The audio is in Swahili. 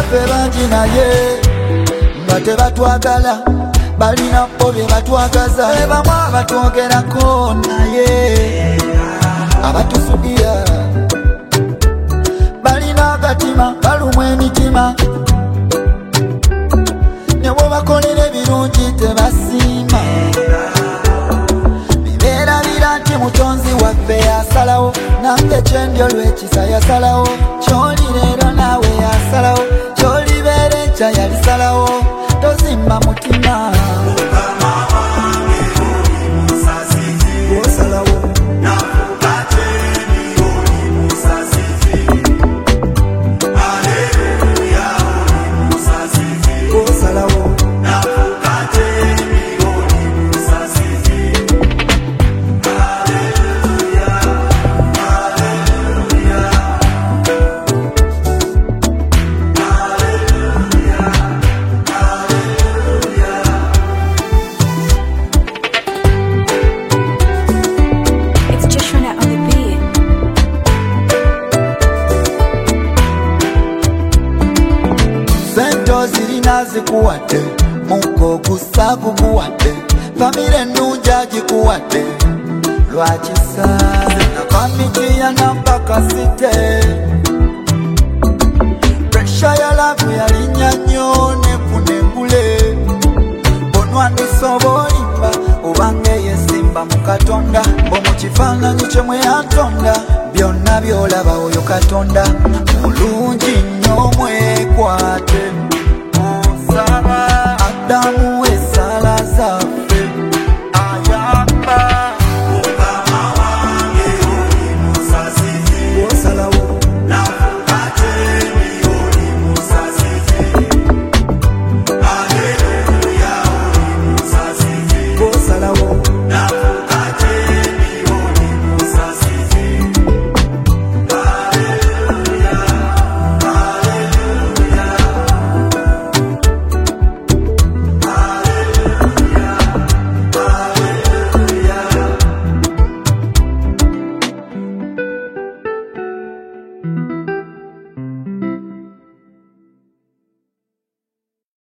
baffe bangi naye nga tebatwagala balina bo bye batwagaza bamwe abatwogerako naye abatufugira balina agatima balumwa emitima ne bwobakolera ebirungi tebasiima bibeera bira nti mutonzi waffe yasalawo nange kyendyo lwekisa yasalawo kyoli leero naawe yasalawo kyoli beera enkya yalisalawo tozimba mutima zikuwadde muko gusa gukuwadde famire nunja gikuwadde lwakisa nakamitiya nampakasite presha ya lavu yalinya nnyo nekunengule bonwandisobolimba obange yesimba mu Katonda bomukifaananyi kye mwe yatonda byonna byolaba oyo Katonda mulungi nnyo mwekwata